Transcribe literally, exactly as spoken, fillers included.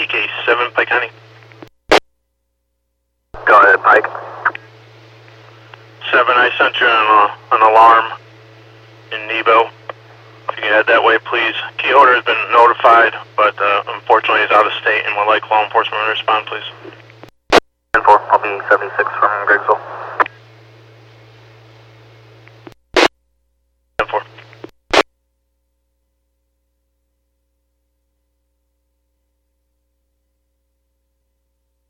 K seven, Pike County. Go ahead, Pike. seven, I sent you an, uh, an alarm in Nebo. If you can head that way, please. Key holder has been notified, but uh, unfortunately he's out of state and would like law enforcement to respond, please. ten four, I'll be seventy-six from Griggsville.